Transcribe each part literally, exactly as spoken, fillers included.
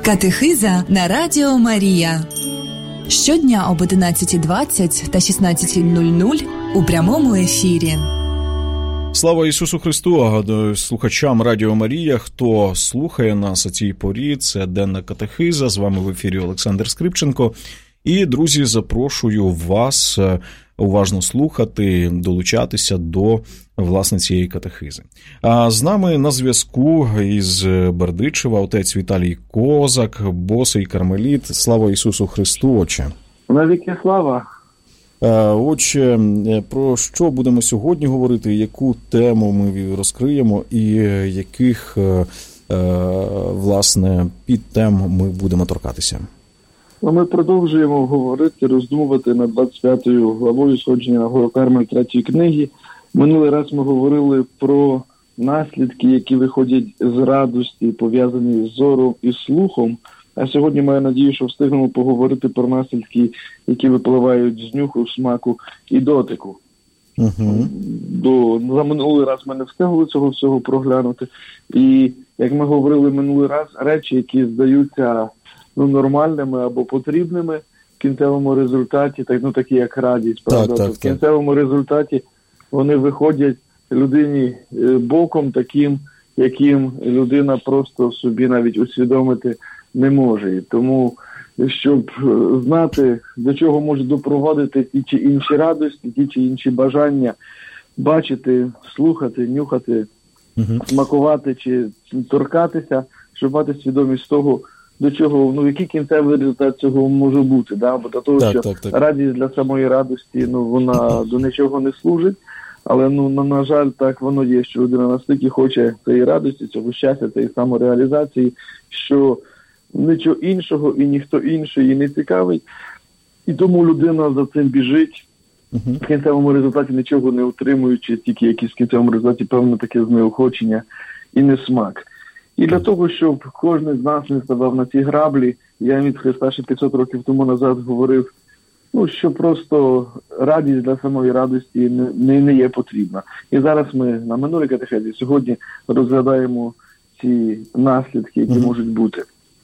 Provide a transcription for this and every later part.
Катехиза на Радіо Марія. Щодня об одинадцятій двадцять та шістнадцятій нуль нуль у прямому ефірі. Слава Ісусу Христу, слухачам Радіо Марія, хто слухає нас о цій порі, це денна катехиза, з вами в ефірі Олександр Скрипченко. І, друзі, запрошую вас уважно слухати, долучатися до, власне, цієї катехизи. А з нами на зв'язку із Бердичева отець Віталій Козак, босий кармеліт. Слава Ісусу Христу, отче! Навіки слава! Отче, про що будемо сьогодні говорити, яку тему ми розкриємо і яких, власне, підтем ми будемо торкатися? Ми продовжуємо говорити, роздумувати над двадцять п'ятою главою «Сходження на гору Кармель» третьої книги. Минулий раз ми говорили про наслідки, які виходять з радості, пов'язані з зором і слухом. А сьогодні маю надію, що встигнемо поговорити про наслідки, які випливають з нюху, смаку і дотику. Uh-huh. До, за минулий раз ми не встигли цього всього проглянути. І, як ми говорили минулий раз, речі, які здаються ну, нормальними або потрібними в кінцевому результаті, так, ну, такі як радість, правда? Так, так, в кінцевому так. результаті вони виходять людині боком таким, яким людина просто собі навіть усвідомити не може. І тому, щоб знати, до чого можуть допроводити ті чи інші радості, ті чи інші бажання, бачити, слухати, нюхати, uh-huh. смакувати чи торкатися, щоб мати свідомість того, до чого, ну, який кінцевий результат цього може бути, да? Бо до того, так, що так, так. радість для самої радості, ну, вона до нічого не служить, але, ну, на, на жаль, так воно є, що людина настільки хоче цієї радості, цього щастя, цієї самореалізації, що нічого іншого і ніхто інший її не цікавить, і тому людина за цим біжить, uh-huh. в кінцевому результаті нічого не отримуючи, тільки якісь в кінцевому результаті певне таке знеохочення і несмак. І для того, щоб кожен з нас не ставав на ці граблі, я від Христа ще п'ятсот років тому назад говорив, ну, що просто радість для самої радості не, не, не є потрібна. І зараз ми на минулій катехезі сьогодні розглядаємо ці наслідки, які mm-hmm. можуть бути.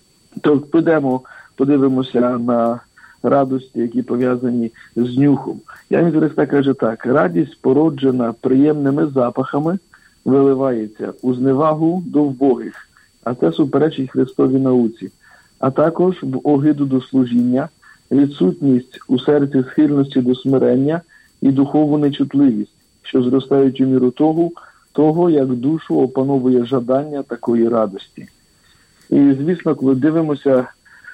То підемо, подивимося на радості, які пов'язані з нюхом. Я від Христа каже так: радість, породжена приємними запахами, виливається у зневагу до вбогих, а це суперечить Христовій науці, а також в огиду до служіння, відсутність у серці схильності до смирення і духовну нечутливість, що зростають у міру того, того, як душу опановує жадання такої радості. І, звісно, коли дивимося,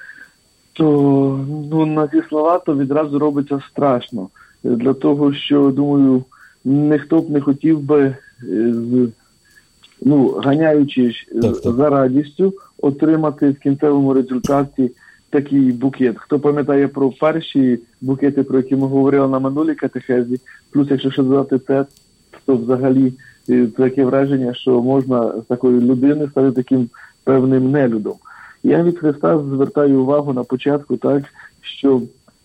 то ну, на ці слова, то відразу робиться страшно. Для того, що, думаю, ніхто б не хотів би, з, ну, ганяючись так, так. за радістю, отримати в кінцевому результаті такий букет. Хто пам'ятає про перші букети, про які ми говорили на минулій катехезі, плюс якщо ще додати це, то взагалі таке враження, що можна з такої людини стати таким певним нелюдом. Я від Христа звертаю увагу на початку так, що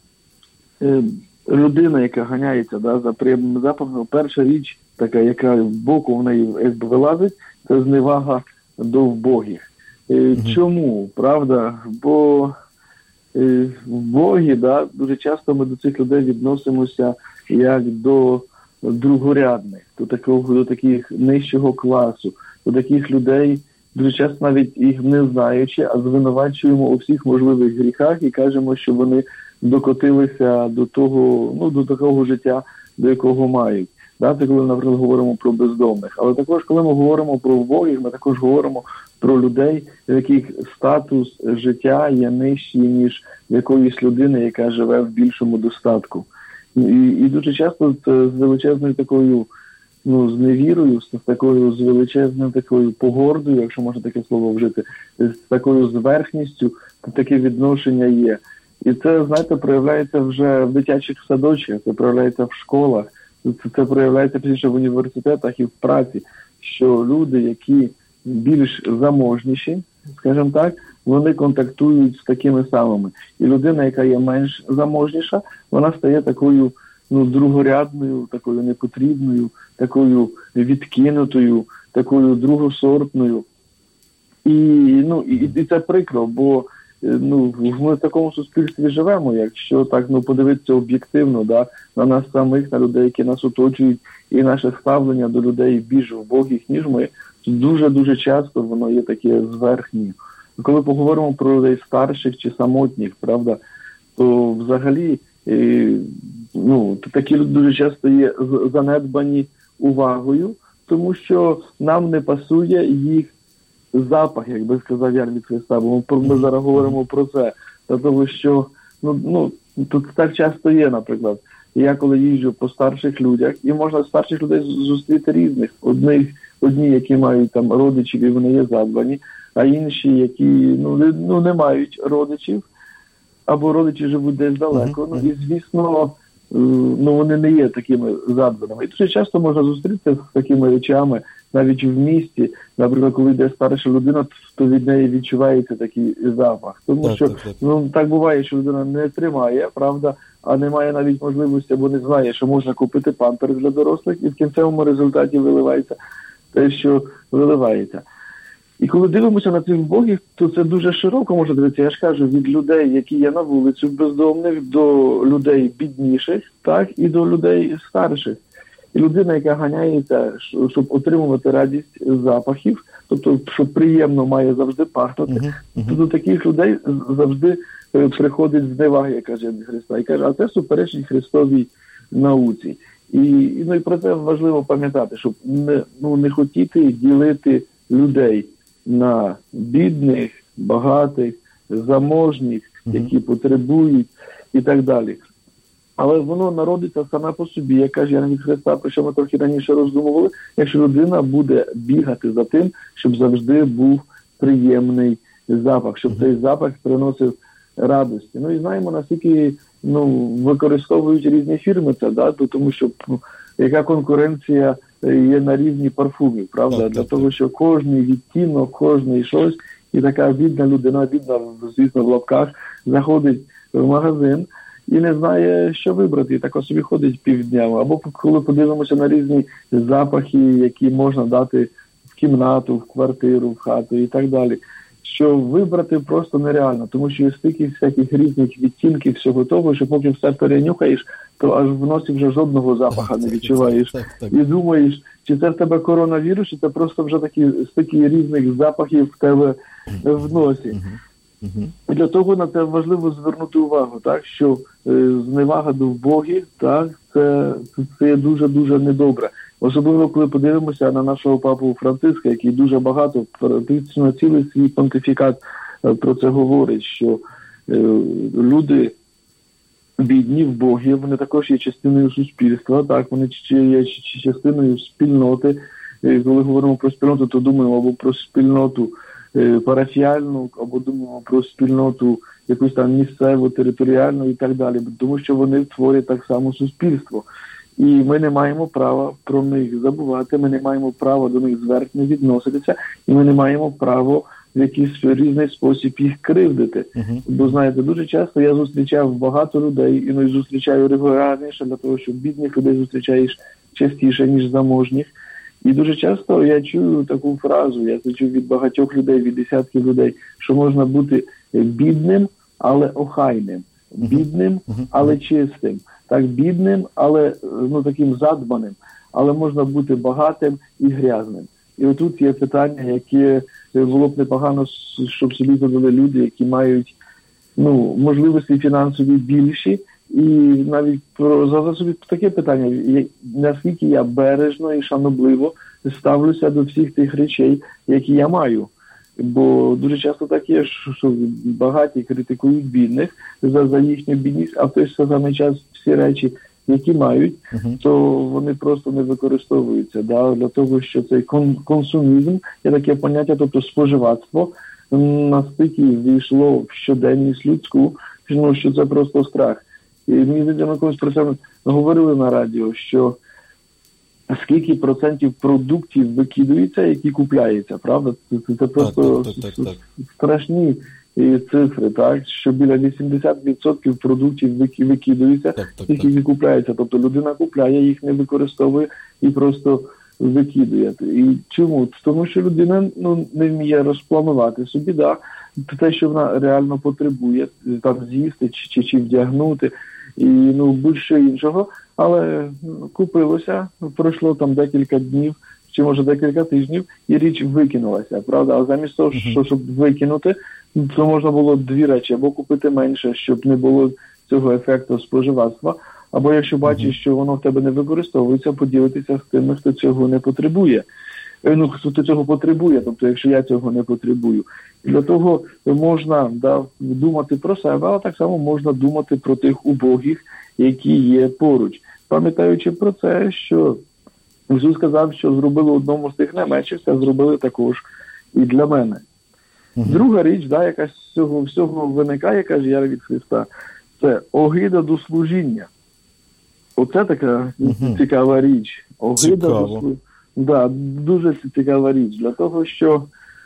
е, людина, яка ганяється да, за приємними запахами, перша річ, така, яка в боку в неї якби вилазить, це зневага до вбогих. Е, mm-hmm. Чому? Правда? Бо е, вбогі, да, дуже часто ми до цих людей відносимося як до другорядних, до такого, до таких нижчого класу, до таких людей, дуже часто навіть їх не знаючи, а звинувачуємо у всіх можливих гріхах і кажемо, що вони докотилися до того, ну, до такого життя, до якого мають. Да, це коли, наприклад, говоримо про бездомних. Але також, коли ми говоримо про вбогих, ми також говоримо про людей, в яких статус життя є нижчий, ніж якоїсь людини, яка живе в більшому достатку. І, і дуже часто це з величезною такою, ну, з невірою, з такою, з величезною такою погордою, якщо можна таке слово вжити, з такою зверхністю, таке відношення є. І це, знаєте, проявляється вже в дитячих садочках, це проявляється в школах, це, це проявляється пізніше в університетах і в праці, що люди, які більш заможніші, скажімо так, вони контактують з такими самими. І людина, яка є менш заможніша, вона стає такою, ну, другорядною, такою непотрібною, такою відкинутою, такою другосортною. І, ну, і, і це прикро, бо ну, ми в такому суспільстві живемо, якщо так ну, подивитися об'єктивно, да, на нас самих, на людей, які нас оточують, і наше ставлення до людей більш вбогих, ніж ми, дуже-дуже часто воно є таке зверхнє. Коли поговоримо про людей старших чи самотніх, правда, то взагалі е, ну, такі люди дуже часто є занедбані увагою, тому що нам не пасує їх запах, як би сказав Ян від Христа, бо ми, ми зараз говоримо про це. Тому що ну, ну, тут так часто є, наприклад. Я коли їжджу по старших людях, і можна старших людей зустріти різних. Одних, одні, які мають там родичів, і вони є задбані, а інші, які ну, не, ну, не мають родичів, або родичі живуть десь далеко. Ну, і, звісно, ну, вони не є такими задбаними. І дуже часто можна зустрітися з такими речами, навіть в місті. Наприклад, коли йде старша людина, то від неї відчувається такий запах. Тому так, що так, так. Ну, так буває, що людина не тримає, правда, а не має навіть можливості, або не знає, що можна купити памперс для дорослих, і в кінцевому результаті виливається те, що виливається. І коли дивимося на цих вбогих, то це дуже широко можна дивитися. Я ж кажу, від людей, які є на вулиці бездомних, до людей бідніших, так, і до людей старших. І людина, яка ганяється, щоб отримувати радість запахів, тобто, що приємно має завжди пахнути, uh-huh, uh-huh. то до таких людей завжди приходить зневага, як каже Христа. І каже, а це суперечить Христовій науці. І, ну, і про це важливо пам'ятати, щоб не, ну, не хотіти ділити людей на бідних, багатих, заможних, uh-huh. які потребують і так далі. Але воно народиться саме по собі, як каже Ян від Христа, про що ми трохи раніше роздумували, якщо людина буде бігати за тим, щоб завжди був приємний запах, щоб цей запах приносив радості. Ну і знаємо, наскільки ну, використовують різні фірми це, да? Тому що ну, яка конкуренція є на рівні парфумів, правда? Так, Для так, того, так. що кожний відтінок, кожний щось, і така бідна людина, бідна, звісно, в лапках, заходить в магазин, і не знає, що вибрати, і так собі ходить півдня. Або коли подивимося на різні запахи, які можна дати в кімнату, в квартиру, в хату і так далі, що вибрати просто нереально, тому що є стільки всяких різних відтінків всього того, що поки все перенюхаєш, то аж в носі вже жодного запаха не відчуваєш. Так, так, так. І думаєш, чи це в тебе коронавірус, чи це просто вже такі стільки різних запахів в тебе в носі. Uh-huh. Для того на це важливо звернути увагу, так, що е, зневага до вбогих, так, це, це дуже-дуже недобре. Особливо, коли подивимося на нашого папу Франциска, який дуже багато, практично цілий свій понтифікат е, про це говорить, що е, люди бідні, вбогі, вони також є частиною суспільства, так, вони є частиною спільноти. І коли говоримо про спільноту, то думаємо або про спільноту парафіальну, або думаємо про спільноту якусь там місцеву, територіальну і так далі, тому що вони творять так само суспільство. І ми не маємо права про них забувати, ми не маємо права до них зверхньо відноситися, і ми не маємо права в якийсь різний спосіб їх кривдити. Uh-huh. Бо, знаєте, дуже часто я зустрічав багато людей, і ну, зустрічаю регулярніше, для того, що бідних людей зустрічаєш частіше, ніж заможніх. І дуже часто я чую таку фразу, я це чую від багатьох людей, від десятків людей, що можна бути бідним, але охайним, бідним, але чистим, так, бідним, але ну, таким задбаним, але можна бути багатим і грязним. І отут є питання, яке було б непогано, щоб собі задали люди, які мають ну, можливості фінансові більші, і навіть про задати собі таке питання, наскільки я бережно і шанобливо ставлюся до всіх тих речей, які я маю. Бо дуже часто так є, що багаті критикують бідних за, за їхню бідність, а в той самий час всі речі, які мають, uh-huh. то вони просто не використовуються. Да? Для того, що цей кон- консумізм є таке поняття, тобто споживацтво, настільки війшло в щоденність людську, що це просто страх. І мені здається, ми колись про це говорили на радіо, що скільки процентів продуктів викидується, які купляються, правда? Це, це просто так, так, так, так. страшні цифри, так? Що біля вісімдесят відсотків продуктів викидуються, так, так, які так. купляються. Тобто людина купляє, їх не використовує і просто викидує. І чому? Тому що людина ну, не вміє розпланувати собі, да, те, що вона реально потребує, там з'їсти чи, чи, чи вдягнути, і ну, будь-що іншого. Але ну, купилося, пройшло там декілька днів, чи може декілька тижнів, і річ викинулася, правда? А замість того, що, щоб викинути, то можна було дві речі, або купити менше, щоб не було цього ефекту споживацтва, або якщо бачиш, що воно в тебе не використовується, поділитися з тими, хто цього не потребує. Ну, хто цього потребує, тобто якщо я цього не потребую. І для того можна да, думати про себе, але так само можна думати про тих убогих, які є поруч. Пам'ятаючи про це, що Ісус сказав, що зробили одному з тих найменших, це зробили також і для мене. Uh-huh. Друга річ, да, яка з цього всього виникає, каже я від Христа, це огида до служіння. Оце така uh-huh. цікава річ. Огида до служіння. Да, дуже цікава річ. Для того, що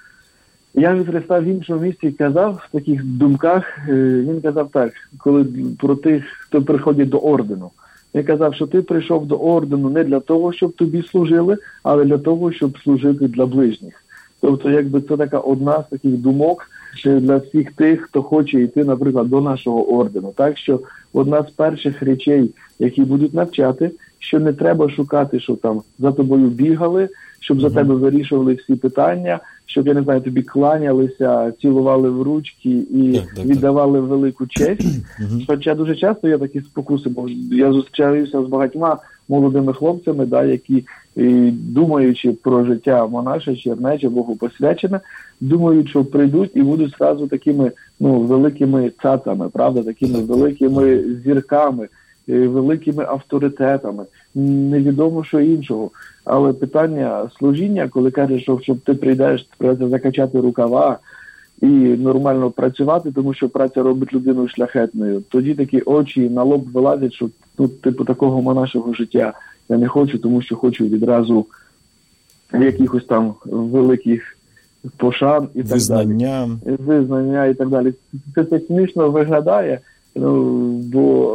я від Христа в іншому місці казав, в таких думках, він казав так, коли про тих, хто приходить до ордену. Він казав, що ти прийшов до ордену не для того, щоб тобі служили, але для того, щоб служити для ближніх. Тобто, якби це така одна з таких думок для всіх тих, хто хоче йти, наприклад, до нашого ордену. Так що одна з перших речей, які будуть навчати, що не треба шукати, щоб там за тобою бігали, щоб за тебе вирішували всі питання, щоб, я не знаю, тобі кланялися, цілували в ручки і так, так, віддавали так. велику честь. Хоча дуже часто є такі спокуси, бо я зустрічаюся з багатьма молодими хлопцями, да, які, і, думаючи про життя монаша, чернеча, Богу посвячене, думають, що прийдуть і будуть зразу такими ну, великими цацами, правда, такими великими зірками, великими авторитетами, невідомо що іншого. Але питання служіння, коли кажеш, що щоб ти прийдеш, треба закачати рукава і нормально працювати, тому що праця робить людину шляхетною, тоді такі очі на лоб вилазять, що ну, типу такого нашого життя я не хочу, тому що хочу відразу якихось там великих пошан і так Визнання. далі. Визнання і так далі. Це так смішно виглядає, ну, бо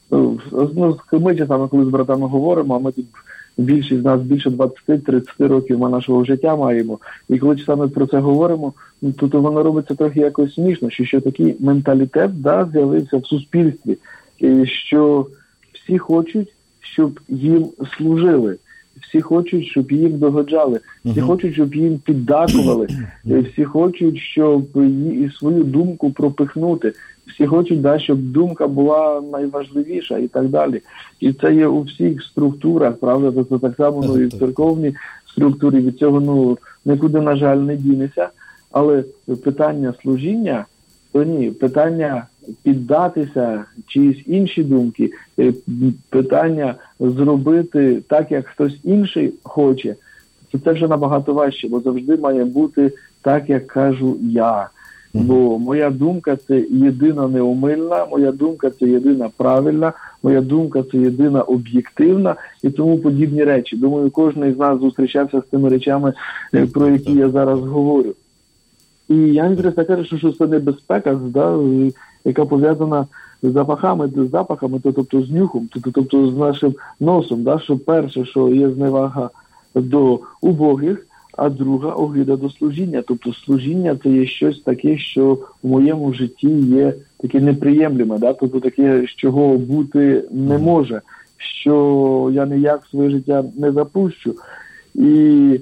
ну, ми часами, коли з братами говоримо, а ми тут більшість з нас більше двадцять-тридцять років нашого життя маємо, і коли часами про це говоримо, то, то воно робиться трохи якось смішно, що, що такий менталітет да, з'явився в суспільстві, що всі хочуть, щоб їм служили, всі хочуть, щоб їм догоджали, всі uh-huh. хочуть, щоб їм піддакували, всі хочуть, щоб і свою думку пропихнути, всі хочуть, да, щоб думка була найважливіша і так далі. І це є у всіх структурах, правда, тобто так само ну, і в церковній структурі, від цього ну, нікуди, на жаль, не дінеться. Але питання служіння, то ні, питання піддатися чиїсь інші думки, питання зробити так, як хтось інший хоче, то це вже набагато важче, бо завжди має бути так, як кажу я. Бо моя думка – це єдина неомильна, моя думка – це єдина правильна, моя думка – це єдина об'єктивна і тому подібні речі. Думаю, кожен з нас зустрічався з тими речами, про які я зараз говорю. І я не просто кажу, що це небезпека, да, яка пов'язана з запахами, з запахами, тобто з нюхом, тобто з нашим носом. Да, що перше, що є зневага до убогих, а друга – огида до служіння. Тобто служіння – це є щось таке, що в моєму житті є таке неприємлеме, да? Тобто таке, чого бути не може, що я ніяк своє життя не запущу. І,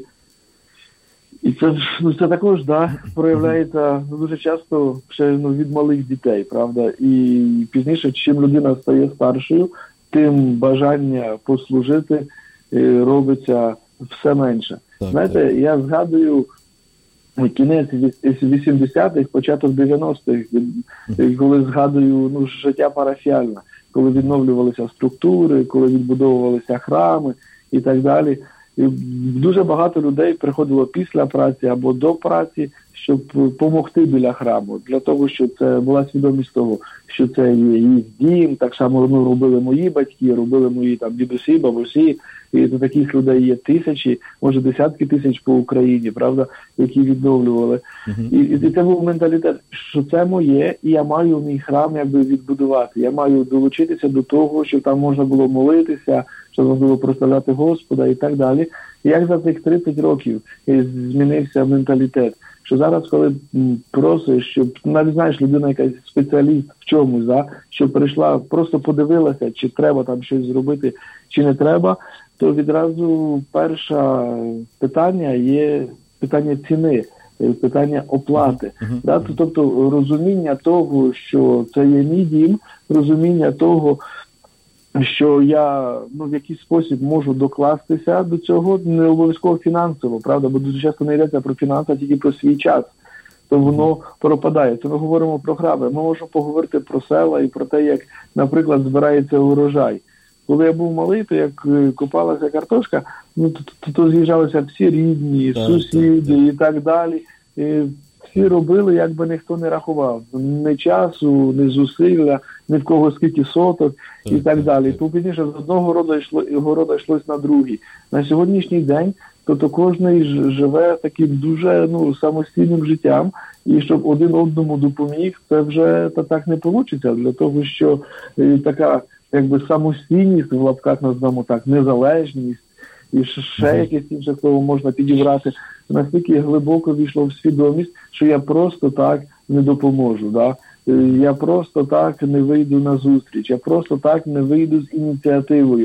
і це, ну, це також да, проявляється дуже часто ще ну, від малих дітей, правда. І пізніше, чим людина стає старшою, тим бажання послужити робиться все менше. Так, знаєте, так. Я згадую кінець вісімдесятих, початок дев'яностих, коли згадую ну, життя парафіальне, коли відновлювалися структури, коли відбудовувалися храми і так далі. І дуже багато людей приходило після праці або до праці щоб допомогти біля храму, для того, щоб це була свідомість того, що це є їх дім, так само ну, робили мої батьки, робили мої там дідусі, бабусі, і таких людей є тисячі, може десятки тисяч по Україні, правда, які відновлювали. Uh-huh. І, і це був менталітет, що це моє, і я маю мій храм якби відбудувати, я маю долучитися до того, щоб там можна було молитися, щоб можна було прославляти Господа і так далі. І як за цих тридцять років змінився менталітет, що зараз, коли просиш, щоб, навіть знаєш, людина якась спеціаліст в чомусь, да, що прийшла, просто подивилася, чи треба там щось зробити, чи не треба, то відразу перше питання є питання ціни, питання оплати. Uh-huh. Да? Тобто розуміння того, що це є мій дім, розуміння того, що я ну, в якийсь спосіб можу докластися до цього, не обов'язково фінансово, правда, бо дуже часто не йдеться про фінанси, а тільки про свій час, то воно пропадає. То ми говоримо про храми, ми можемо поговорити про села і про те, як, наприклад, збирається урожай. Коли я був малий, то як копалася картошка, ну, то, то, то з'їжджалися всі рідні, так, сусіди так, так. і так далі. І всі робили, як би ніхто не рахував. Ні часу, ні зусилля, ні в кого скільки соток так, і так, так далі. Так. То пізніше з одного роду йшло, города йшлось на другий. На сьогоднішній день тобто кожен живе таким дуже ну, самостійним життям, і щоб один одному допоміг, це вже та так не вийде, для того, що і, така якби самостійність, в лапках назвемо так, незалежність, і ще mm-hmm. якесь інше слово можна підібрати, настільки глибоко війшло в свідомість, що я просто так не допоможу, да? Я просто так не вийду на зустріч, я просто так не вийду з ініціативою,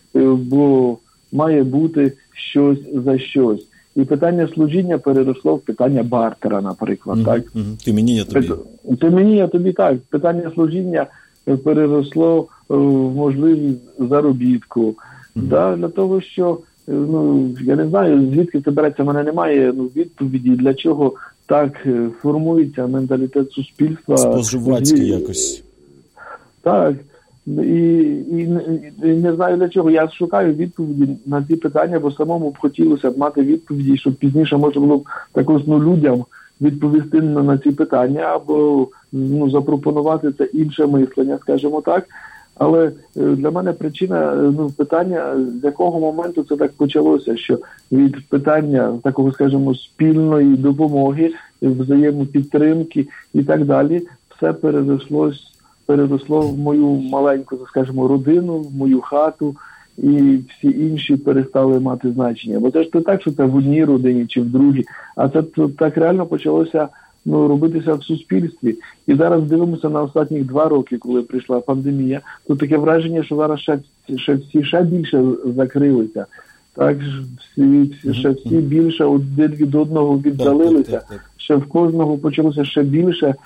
бо має бути щось за щось. І питання служіння переросло в питання бартера, наприклад. Mm-hmm. Так? Mm-hmm. Ти мені, я тобі. Ти мені, я тобі, так. Питання служіння переросло в можливість заробітку. Mm-hmm. Да? Для того, що, ну, я не знаю, звідки це береться, в мене немає ну, відповіді, для чого так формується менталітет суспільства. Споживацький якось. Так. І, і, і не знаю для чого. Я шукаю відповіді на ці питання, бо самому б хотілося б мати відповіді, щоб пізніше можна було б також ну, людям відповісти на, на ці питання, або ну, запропонувати це інше мислення, скажімо так. Але для мене причина ну, питання, з якого моменту це так почалося, що від питання такого, скажімо, спільної допомоги, взаємопідтримки і так далі, все перерослось переросло в мою маленьку, скажімо, родину, в мою хату, і всі інші перестали мати значення. Бо це ж не так, що це в одній родині чи в другій, а це так реально почалося ну, робитися в суспільстві. І зараз дивимося на останні два роки, коли прийшла пандемія, то таке враження, що зараз ще, ще всі ще більше закрилися. Так, всі, всі, ще всі більше один від одного віддалилися, так, так, так, так. Ще в кожного почалося ще більше.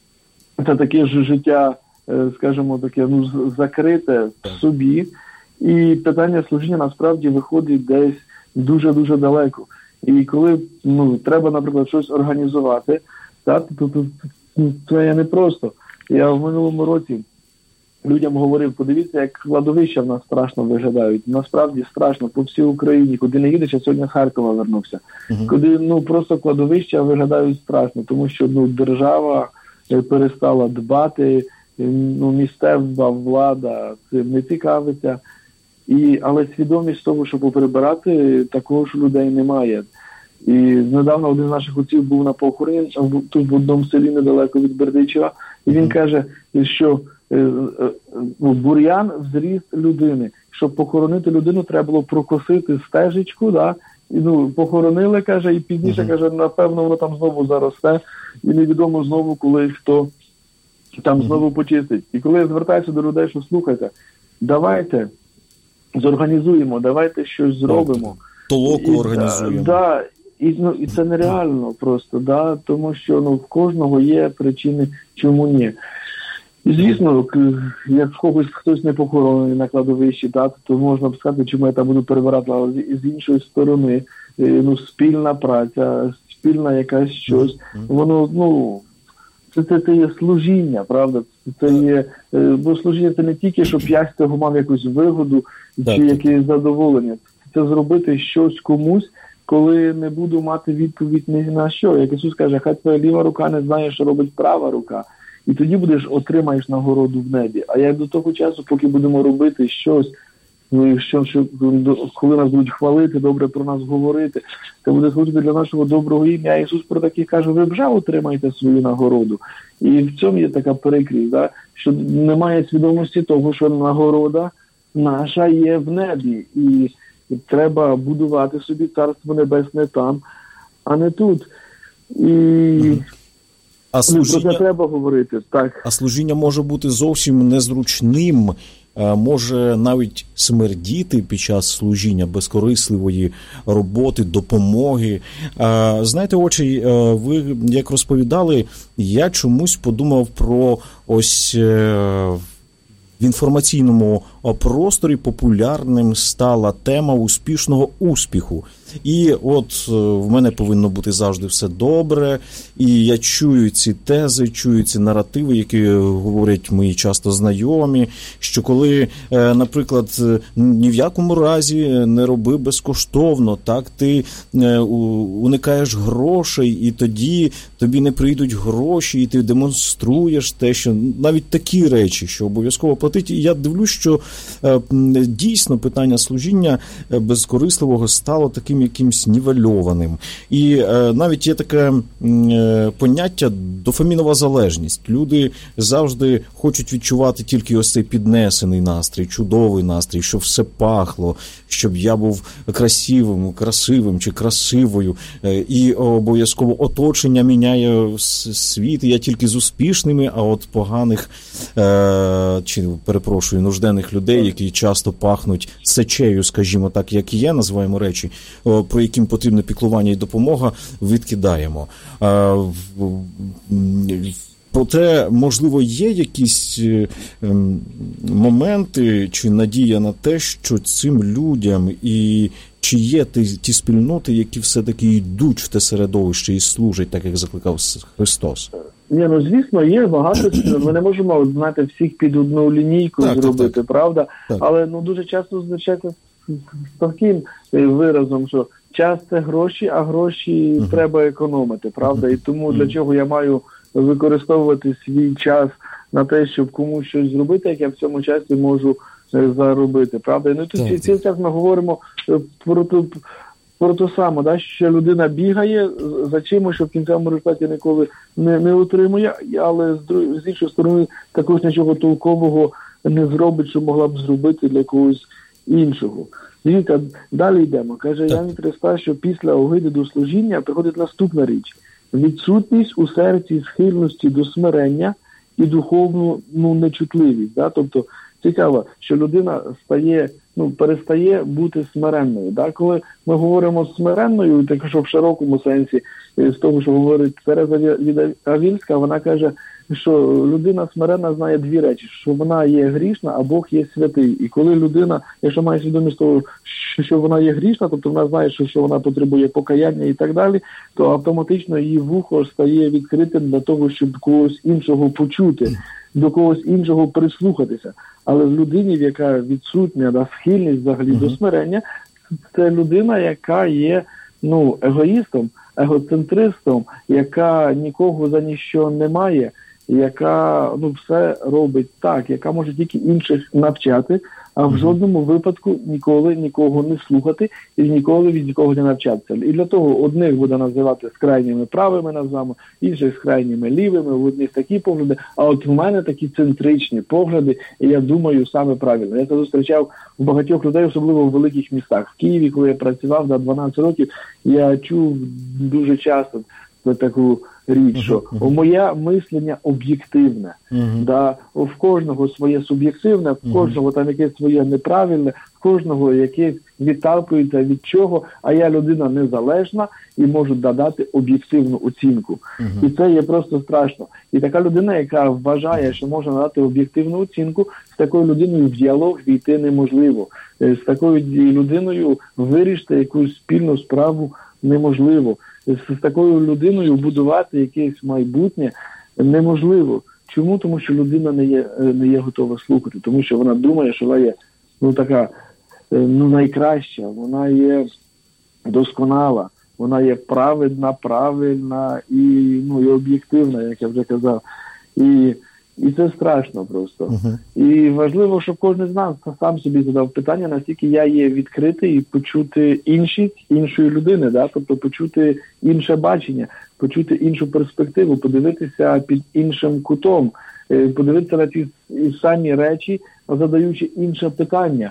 Це таке ж життя, скажімо, таке, ну, закрите в собі. І питання служіння насправді виходить десь дуже-дуже далеко. І коли ну, треба, наприклад, щось організувати, так, то, то, то це є непросто. Я в минулому році людям говорив, подивіться, як кладовища в нас страшно виглядають. Насправді страшно по всій Україні. Куди не їдеш, я сьогодні з Харкова вернувся. Uh-huh. Куди ну, просто кладовища виглядають страшно, тому що ну, держава перестала дбати, ну, місцева влада цим не цікавиться. І, але свідомість того, щоб прибирати, також людей немає. І недавно один з наших отців був на похороні, тут в одному селі недалеко від Бердичева, і він каже, що ну, бур'ян – зріст людини. Щоб похоронити людину, треба було прокосити стежечку, да? І, ну, похоронили, каже, і пізніше, uh-huh. каже, напевно, воно там знову заросте, і невідомо знову, коли хто там uh-huh. знову почистить. І коли я звертаюся до людей, що слухайте, давайте зорганізуємо, давайте щось зробимо. Толоку і, організуємо. Да, і, ну, і це нереально просто, да, тому що ну, в кожного є причини, чому ні. І, звісно, як когось хтось не похоронений на кладовищі, да, то можна б сказати, чому я там буду перебирати, але з, з іншої сторони, ну, спільна праця, спільна якась щось, воно, ну, це, це, це є служіння, правда? Це є, бо служіння це не тільки, щоб я з цього мав якусь вигоду чи якесь задоволення. Це зробити щось комусь, коли не буду мати відповідь ні на що. Як Ісус каже, хай твоя ліва рука не знає, що робить права рука. І тоді будеш, отримаєш нагороду в небі. А як до того часу, поки будемо робити щось, ну, що, що, коли нас будуть хвалити, добре про нас говорити, це буде служити для нашого доброго ім'я. Ісус про таких каже, ви вже отримаєте свою нагороду. І в цьому є така прикрість, да? Що немає свідомості того, що нагорода наша є в небі. І треба будувати собі Царство Небесне там, а не тут. І... А служіння, про це треба говорити, так. А служіння може бути зовсім незручним, може навіть смердіти під час служіння, безкорисливої роботи, допомоги. Знаєте, отче, ви як розповідали, я чомусь подумав про ось в інформаційному просторі популярним стала тема успішного успіху. І от в мене повинно бути завжди все добре, і я чую ці тези, чую ці наративи, які говорять мої часто знайомі, що коли, наприклад, ні в якому разі не роби безкоштовно, так, ти уникаєш грошей, і тоді тобі не прийдуть гроші, і ти демонструєш те, що навіть такі речі, що обов'язково платити. І я дивлюсь, що дійсно питання служіння безкорисливого стало таким якимсь нівельованим. І е, навіть є таке е, поняття дофамінова залежність. Люди завжди хочуть відчувати тільки ось цей піднесений настрій, чудовий настрій, щоб все пахло, щоб я був красивим, красивим чи красивою. Е, і обов'язково оточення міняє світ. Я тільки з успішними, а от поганих, е, чи, перепрошую, нужденних людей, які часто пахнуть сечею, скажімо так, як і є, називаємо речі, про яким потрібне піклування і допомога, відкидаємо. Проте, можливо, є якісь моменти чи надія на те, що цим людям і чи є ті, ті спільноти, які все-таки йдуть в те середовище і служать, так як закликав Христос? Ні, ну, звісно, є багато. Ми не можемо, знаєте, всіх під одну лінійку так, зробити, так, так. правда? Так. Але ну дуже часто зустрічається з таким виразом, що час – це гроші, а гроші uh-huh. треба економити, правда? І тому uh-huh. для чого я маю використовувати свій час на те, щоб комусь щось зробити, як я в цьому часі можу заробити, правда? І ну, тут uh-huh. цілий час ми говоримо про ту, про те саме, да, що людина бігає за чимось, що в кінцевому результаті ніколи не, не отримує, але з, з іншої сторони також нічого толкового не зробить, що могла б зробити для когось іншого. Дивіться, далі йдемо. Каже Ян Христа, що після огиди до служіння приходить наступна річ. Відсутність у серці схильності до смирення і духовну ну, нечутливість. Да? Тобто, цікаво, що людина стає, ну, перестає бути смиренною. Да? Коли ми говоримо смиренною, так що в широкому сенсі, з того, що говорить Тереза Авільська, вона каже, що людина смиренна знає дві речі, що вона є грішна, а Бог є святий. І коли людина, якщо має свідомість того, що вона є грішна, тобто вона знає, що, що вона потребує покаяння і так далі, то автоматично її вухо стає відкритим для того, щоб когось іншого почути, до когось іншого прислухатися. Але в людині, яка відсутня да, схильність взагалі uh-huh. до смирення, це людина, яка є ну, егоїстом, егоцентристом, яка нікого за ніщо не має, яка ну, все робить так, яка може тільки інших навчати, а в жодному випадку ніколи нікого не слухати і ніколи від нікого не навчатися. І для того одних буде називати з крайніми правими навзамо, інших з крайніми лівими, в одних такі погляди, а от в мене такі центричні погляди, і я думаю саме правильно. Я це зустрічав у багатьох людей, особливо в великих містах. В Києві, коли я працював на дванадцять років, я чув дуже часто таку річ, що uh-huh. моє мислення об'єктивне. Uh-huh. Да? В кожного своє суб'єктивне, в кожного uh-huh. там якесь своє неправильне, в кожного якесь відталкується від чого, а я людина незалежна і можу додати об'єктивну оцінку. Uh-huh. І це є просто страшно. І така людина, яка вважає, що може надати об'єктивну оцінку, з такою людиною в діалог війти неможливо. З такою людиною вирішити якусь спільну справу неможливо. З такою людиною будувати якесь майбутнє неможливо. Чому? Тому що людина не є, не є готова слухати. Тому що вона думає, що вона є ну, така ну, найкраща. Вона є досконала, вона є праведна, правильна і, ну, і об'єктивна, як я вже казав. І, і це страшно просто. Uh-huh. І важливо, щоб кожен з нас сам собі задав питання, наскільки я є відкритий і почути іншість іншої людини, да? Тобто почути інше бачення, почути іншу перспективу, подивитися під іншим кутом, подивитися на ті самі речі, задаючи інше питання.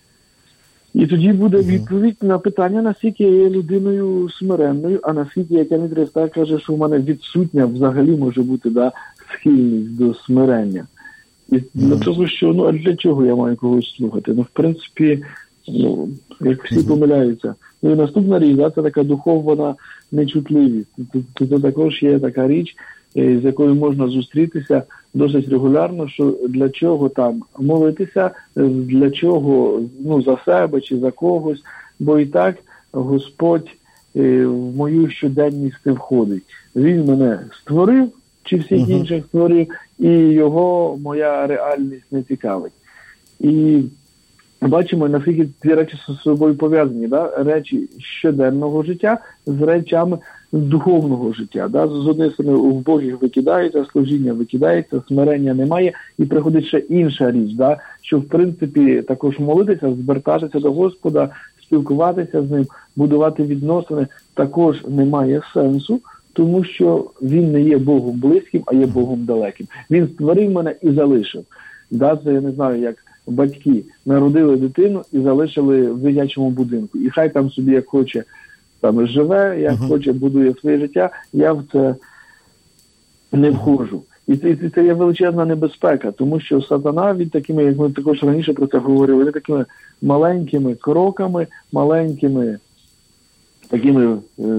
І тоді буде відповідь на питання, наскільки я є людиною смиренною, а наскільки, як Янис Христа каже, що в мене відсутня взагалі може бути, да, схильність до смирення. І для того, що, ну, а для чого я маю когось слухати? Ну, в принципі, ну, як всі помиляються. Ну, і наступна річ, да, це така духовна нечутливість. Це, це також є така річ, з якою можна зустрітися досить регулярно, що для чого там молитися, для чого, ну, за себе чи за когось, бо і так Господь е, в мою щоденність не входить. Він мене створив, чи всіх uh-huh. інших створив, і його моя реальність не цікавить. І бачимо, наскільки ці речі з собою пов'язані, да? Речі щоденного життя з речами духовного життя. Да? З однієї сторони, в Богих викидається, служіння викидається, смирення немає, і приходить ще інша річ, да? Що, в принципі, також молитися, звертатися до Господа, спілкуватися з Ним, будувати відносини також немає сенсу, тому що Він не є Богом близьким, а є Богом далеким. Він створив мене і залишив. Да? Це, я не знаю, як батьки народили дитину і залишили в дитячому будинку. І хай там собі як хоче там живе, як uh-huh. хоче, будує своє життя, я в це не входжу. І це, і це є величезна небезпека, тому що сатана, він такими, як ми також раніше про це говорили, він такими маленькими кроками, маленькими такими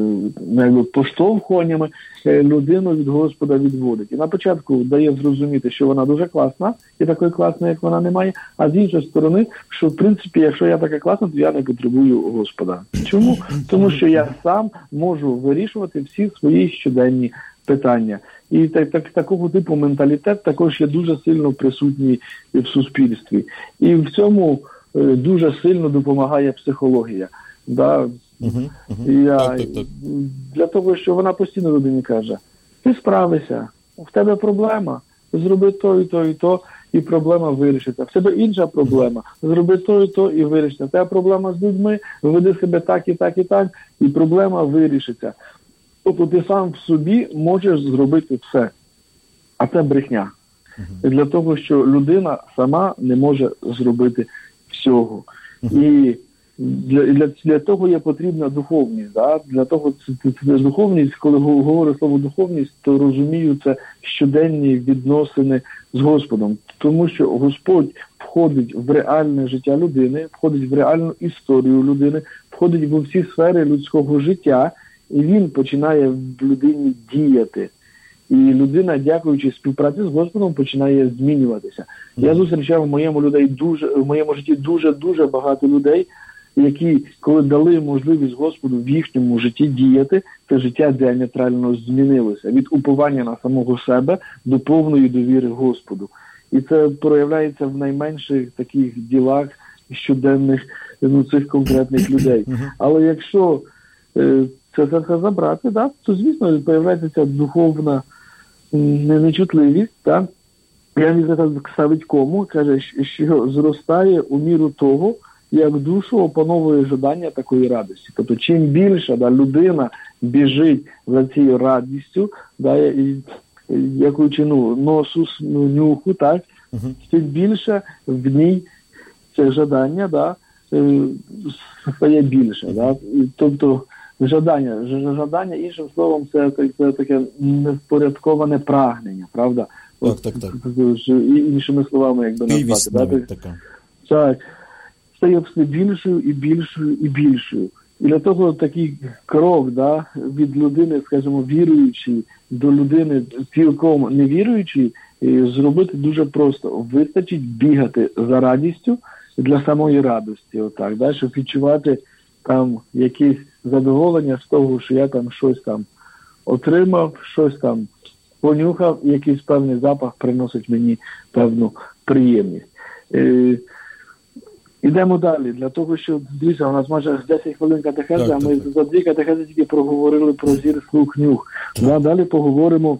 якби поштовхуваннями людину від Господа відводить. І на початку дає зрозуміти, що вона дуже класна, і такої класної, як вона, немає, а з іншої сторони, що, в принципі, якщо я така класна, то я не потребую Господа. Чому? Тому що я сам можу вирішувати всі свої щоденні питання. І так, так, такого типу менталітет також є дуже сильно присутній в суспільстві. І в цьому е, дуже сильно допомагає психологія. Да? Uh-huh, uh-huh. Я, так, так, так. Для того, що вона постійно людині каже, ти справишся, в тебе проблема, зроби то і то і то, і проблема вирішиться. В тебе інша проблема, зроби то і то і вирішиться. В тебе проблема з людьми, веди себе так і так і так, і проблема вирішиться. Тобто ти сам в собі можеш зробити все. А це брехня. Uh-huh. Для того, що людина сама не може зробити всього. Uh-huh. І Для, для, для того є потрібна духовність. Да? Для того це, це, це духовність, коли говорю слово духовність, то розумію це щоденні відносини з Господом. Тому що Господь входить в реальне життя людини, входить в реальну історію людини, входить в всі сфери людського життя, і він починає в людині діяти. І людина, дякуючи співпраці з Господом, починає змінюватися. Я зустрічав в моєму людей дуже в моєму житті дуже-дуже багато людей, які, коли дали можливість Господу в їхньому житті діяти, це життя діаметрально змінилося. Від уповання на самого себе до повної довіри Господу. І це проявляється в найменших таких ділах щоденних, ну, цих конкретних людей. Але якщо е, це все забрати, да, то, звісно, появляється ця духовна нечутливість. Да? Я не ставить кому, каже, що зростає у міру того, як душу опановує жадання такої радості. Тобто, чим більше, да, людина біжить за цією радістю, да, і, якуючи, ну, носу, нюху, так, uh-huh. тим більше в ній це жадання, да, стає більше. Да. Тобто, жадання, жадання, іншим словом, це, це таке невпорядковане прагнення, правда? Так, так, так. Іншими словами, якби назвати. Да? Так. Так. Стає все більшою і більшою і більшою. І для того такий крок, да, від людини, скажімо, віруючої до людини цілком невіруючої, зробити дуже просто. Вистачить бігати за радістю для самої радості, отак, да, щоб відчувати там якесь задоволення з того, що я там щось там отримав, щось там понюхав, і якийсь певний запах приносить мені певну приємність. Ідемо далі, для того, що, дивіться, у нас майже десять хвилин катехези, а ми так. за дві катехези тільки проговорили про зір, слух, нюх. Да, далі поговоримо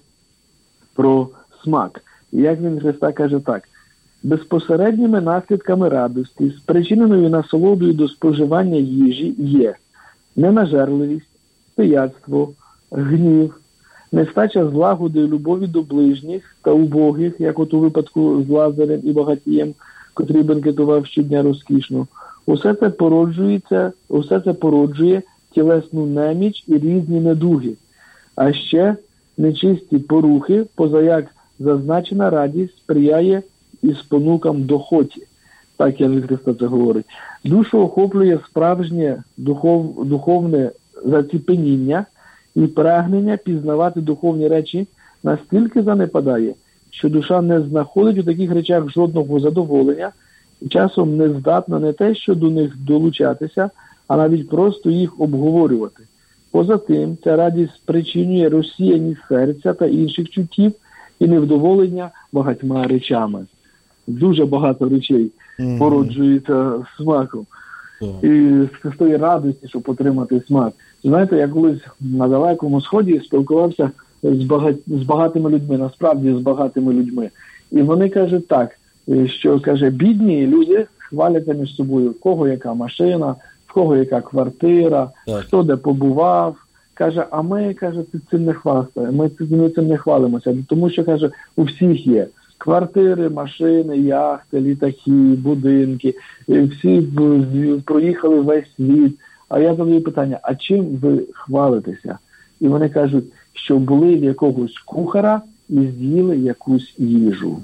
про смак. І як він Христа каже так: безпосередніми наслідками радості, спричиненою насолодою до споживання їжі є ненажерливість, пияцтво, гнів, нестача злагоди і любові до ближніх та убогих, як от у випадку з Лазарем і багатієм, котрий бенкетував щодня розкішно. Усе це породжується, усе це породжує тілесну неміч і різні недуги. А ще нечисті порухи, позаяк зазначена радість сприяє і спонукам дохоті. Так Євангелій Христа це говорить. Душу охоплює справжнє духов, духовне заціпеніння і прагнення пізнавати духовні речі настільки занепадає, що душа не знаходить у таких речах жодного задоволення і часом не здатна не те, що до них долучатися, а навіть просто їх обговорювати. Поза тим, ця радість спричинює розсіяність серця та інших чуттів і невдоволення багатьма речами. Дуже багато речей mm-hmm. породжується смаком. Mm-hmm. І з тої радості, щоб отримати смак. Знаєте, я колись на Далекому Сході спілкувався з, багат... з багатими людьми, насправді з багатими людьми. І вони кажуть так, що, каже, бідні люди хваляться між собою, в кого яка машина, в кого яка квартира, так. хто де побував. Каже, а ми, каже, цим не хвастаємо, ми, ми цим не хвалимося, тому що, каже, у всіх є квартири, машини, яхти, літаки, будинки, всі проїхали весь світ. А я задаю питання, а чим ви хвалитеся? І вони кажуть, що були в якогось кухара і з'їли якусь їжу.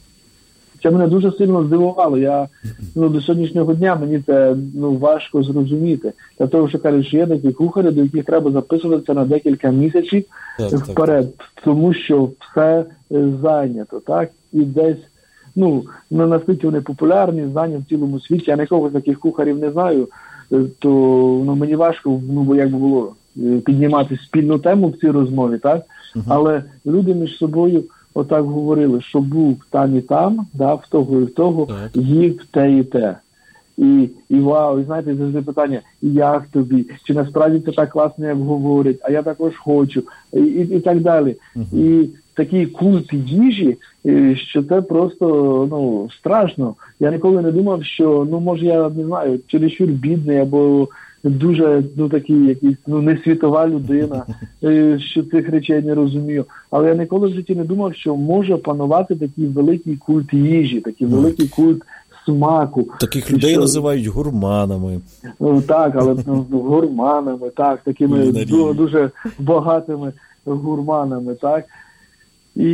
Це мене дуже сильно здивувало. Я, ну, до сьогоднішнього дня мені це, ну, важко зрозуміти. Для того, що кажуть, що є такі кухарі, до яких треба записуватися на декілька місяців так, вперед, так, так. тому що все зайнято, так? І десь, ну, наскільки вони популярні, знані в цілому світі. Я нікого з таких кухарів не знаю, то, ну, мені важко, ну, бо як би було піднімати спільну тему в цій розмові, так? Uh-huh. Але люди між собою отак говорили, що був там і там, да, в того і в того, так. їв те і те. І, і вау, і знаєте, завжди питання, як тобі, чи насправді це так класно, як говорять, а я також хочу, і, і, і так далі. Uh-huh. І такий культ їжі, що це просто, ну, страшно. Я ніколи не думав, що, ну, може, я не знаю, чересчур бідний, або дуже, ну, такий якийсь, ну, не світова людина, що цих речей не розумію. Але я ніколи в житті не думав, що може панувати такий великий культ їжі, такий великий культ смаку. Таких людей що... називають гурманами. Ну, так, але ну, гурманами, так, такими дуже, дуже багатими гурманами, так. І,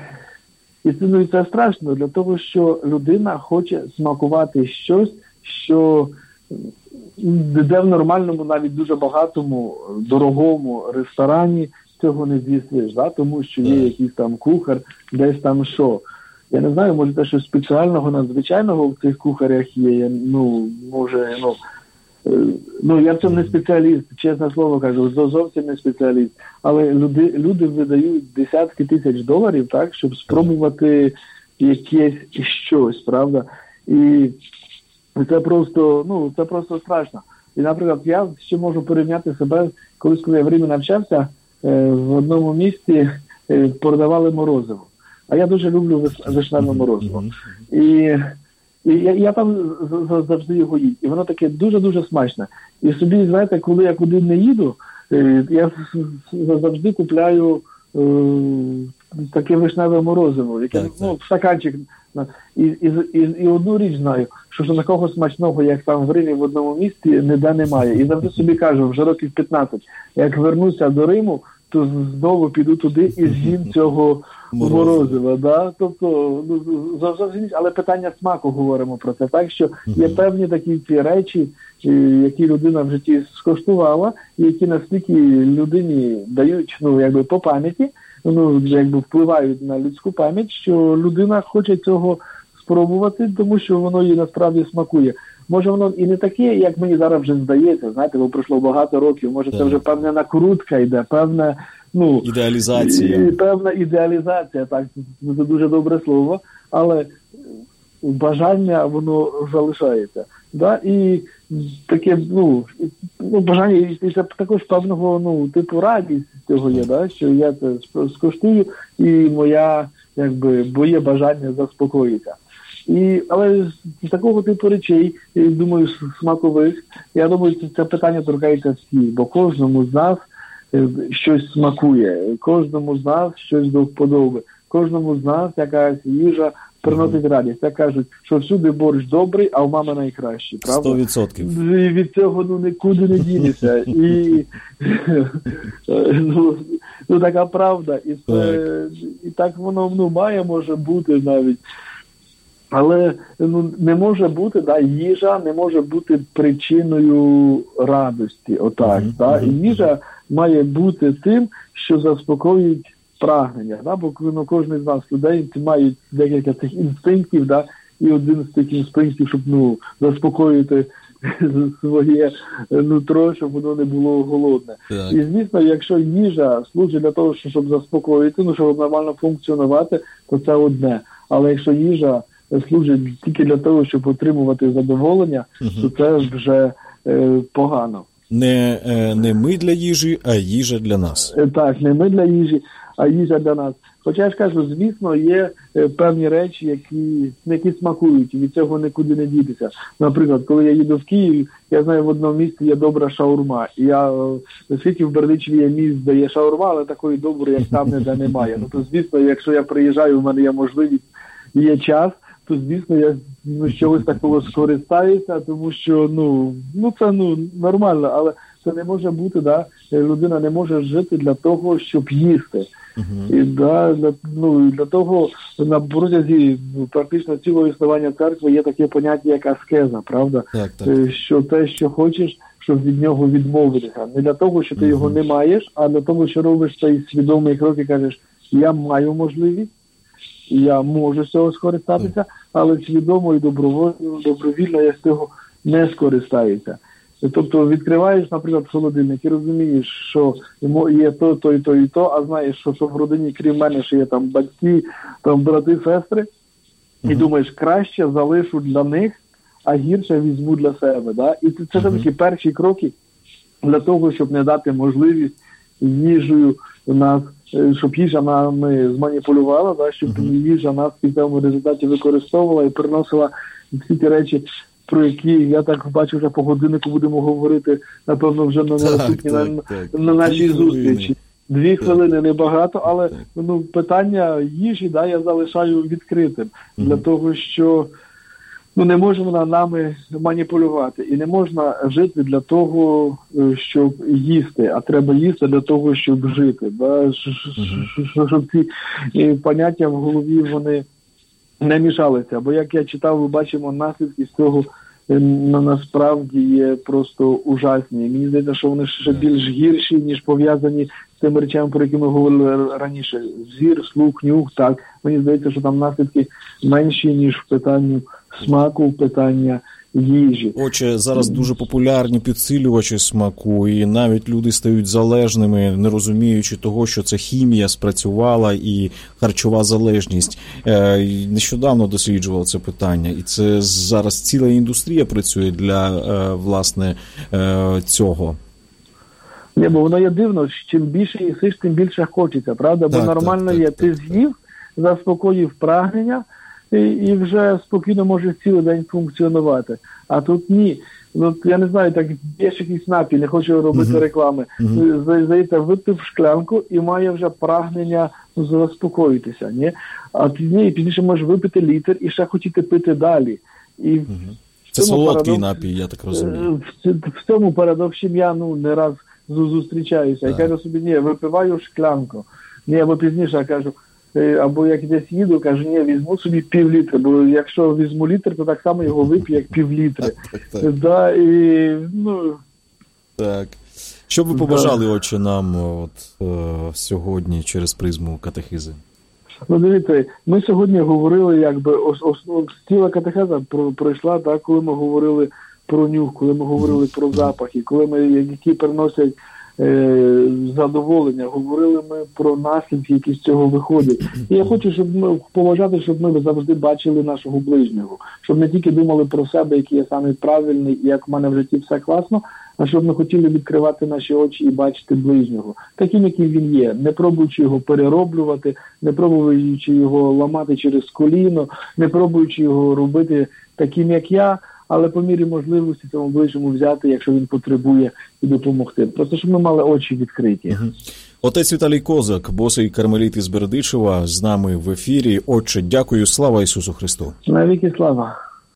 і це, ну, це страшно, для того, що людина хоче смакувати щось, що де в нормальному, навіть дуже багатому, дорогому ресторані цього не з'їсиш, да? Тому що є якийсь там кухар, десь там що. Я не знаю, може те, що спеціального, надзвичайного в цих кухарях є, ну, може, ну, ну, я в цьому не спеціаліст, чесне слово кажу, зовсім не спеціаліст, але люди, люди видають десятки тисяч доларів, так, щоб спробувати якесь щось, правда, і це просто, ну, це просто страшно. І, наприклад, я ще можу порівняти себе, колись, коли я в Римі навчався, в одному місті продавали морозиво. А я дуже люблю вишневе морозиво. І, і я, я там завжди його їм. І воно таке дуже-дуже смачне. І собі, знаєте, коли я куди не їду, я завжди купляю е, таке вишневе морозиво, яке, так, ну, стаканчик. І, і, і, і одну річ знаю, що ж такого смачного, як там в Римі в одному місті, ніде немає. І завжди собі кажу, вже років п'ятнадцять, як вернуся до Риму, то знову піду туди і з'їм цього морозива. Да? Тобто, ну, завжди, але питання смаку говоримо про це. Так що є певні такі ці речі, які людина в житті скуштувала, і які настільки людині дають, ну, якби по пам'яті, ну, якби впливають на людську пам'ять, що людина хоче цього спробувати, тому що воно їй насправді смакує. Може, воно і не таке, як мені зараз вже здається, знаєте, бо пройшло багато років, може, це вже певна накрутка йде, певна, ну, ідеалізація. І, певна ідеалізація, так, це дуже добре слово, але бажання, воно залишається. Да? І таке, ну, ну бажання, і це також певного, ну, типу радість цього є, да? Що я це скуштую, і моя, якби, моє бажання заспокоїться. І, але з такого типу речей, я думаю, смакових, я думаю, це питання торкається всіх, бо кожному з нас щось смакує, кожному з нас щось до вподоби, кожному з нас якась їжа приносить радість. Так кажуть, що всюди борщ добрий, а у мами найкращий, правда? сто відсотків. І від цього, ну, нікуди не дінешся. І, ну, ну, така правда. І, це, і так воно, ну, має, може бути навіть. Але, ну, не може бути, да, їжа не може бути причиною радості, отак, uh-huh, да, uh-huh. І їжа має бути тим, що заспокоїть прагнення, да, бо, ну, кожен з нас людей мають декілька цих інстинктів, да, і один з цих інстинктів, щоб, ну, заспокоїти своє нутро, щоб воно не було голодне. Так. І, звісно, якщо їжа служить для того, щоб заспокоїти, ну, щоб нормально функціонувати, то це одне. Але якщо їжа служить тільки для того, щоб отримувати задоволення, угу. то це вже е, погано. Не, е, не ми для їжі, а їжа для нас. Е, так, не ми для їжі, а їжа для нас. Хоча я ж кажу, звісно, є е, певні речі, які, які смакують, і від цього нікуди не дітися. Наприклад, коли я їду в Київ, я знаю, в одному місці є добра шаурма. І я, оскільки в Бердичеві є місць, де є шаурма, але такої доброї, як там, ніде немає. Ну, то, звісно, якщо я приїжджаю, в мене є можливість, є час, то, звісно, я, ну, чогось такого скористаюся, тому що, ну, ну це, ну, нормально, але це не може бути, да, людина не може жити для того, щоб їсти. Uh-huh. І, да, для, ну, для того на протязі, ну, практично цілого існування церкви є таке поняття, як аскеза, правда? Так, так. Що те, що хочеш, щоб від нього відмовитися. Не для того, що ти uh-huh. його не маєш, а для того, що робиш цей свідомий крок і кажеш, я маю можливість, я можу з цього скористатися, але свідомо і добровольно, добровільно я з цього не скористаюся. Тобто відкриваєш, наприклад, холодильник і розумієш, що є то, то і то, і то, а знаєш, що, що в родині, крім мене, ще є там батьки, там брати, сестри, і думаєш, краще залишу для них, а гірше візьму для себе. Да? І це, це такі перші кроки для того, щоб не дати можливість їжею нас, щоб їжа нами зманіпулювала, да, щоб uh-huh. їжа нас в кінцевому результаті використовувала і приносила всі ті речі, про які я так бачу, вже по годиннику будемо говорити, напевно, вже на наступній на, на нашій Дві зустрічі. Дві так. хвилини небагато, але ну, питання їжі, да, я залишаю відкритим uh-huh. для того, що ну, не може вона нами маніпулювати. І не можна жити для того, щоб їсти, а треба їсти для того, щоб жити. Да? Uh-huh. Щоб ці поняття в голові, вони не мішалися. Бо, як я читав, ми бачимо наслідки з цього, на, насправді є просто ужасні. Мені здається, що вони ще більш гірші, ніж пов'язані з тими речами, про які ми говорили раніше. Зір, слух, нюх, так. Мені здається, що там наслідки менші, ніж в питанні смаку, в питання їжі. Отже, зараз дуже популярні підсилювачі смаку, і навіть люди стають залежними, не розуміючи того, що це хімія спрацювала і харчова залежність. Нещодавно досліджував це питання, і це зараз ціла індустрія працює для, власне, цього. Ні, бо воно є дивно, чим більше їсиш, тим більше хочеться, правда? Бо так, нормально так, є, так, ти так, з'їв, заспокоїв прагнення, І, і вже спокійно може цілий день функціонувати. А тут ні. Ну, я не знаю, так є ж якийсь напій, не хочу робити uh-huh. реклами. Uh-huh. Здається, випив шклянку і має вже прагнення заспокоїтися. Ні? А ні, пізніше можеш випити літр і ще хотіти пити далі. І uh-huh. Це солодкий парадокс... напій, я так розумію. В, в цьому парадоксі я ну, не раз зустрічаюся. Uh-huh. Я кажу собі, ні, випиваю шклянку. Ні, або пізніше я кажу, або як десь їду, кажу, ні, візьму собі пів літри, бо якщо візьму літр, то так само його вип'ю, як пів літри. Так, так, так. Да, і, ну... так. Що б ви побажали, да. отче, нам от, е, сьогодні через призму катехизи? Ну, дивіться, ми сьогодні говорили, якби, ос, ос, ос, ціла катехеза про, пройшла, так, коли ми говорили про нюх, коли ми говорили про запахи, коли ми, які приносять задоволення, говорили ми про наслідки, які з цього виходять. І я хочу, щоб ми поважати, щоб ми завжди бачили нашого ближнього, щоб не тільки думали про себе, який я самий правильний, і як в мене в житті все класно, а щоб ми хотіли відкривати наші очі і бачити ближнього, таким, яким він є, не пробуючи його перероблювати, не пробуючи його ламати через коліно, не пробуючи його робити таким, як я, але по мірі можливості цьому ближчому взяти, якщо він потребує, і допомогти. Просто, щоб ми мали очі відкриті. Угу. Отець Віталій Козак, босий кармеліт із Бердичева, з нами в ефірі. Отче, дякую, слава Ісусу Христу. Навіки слава.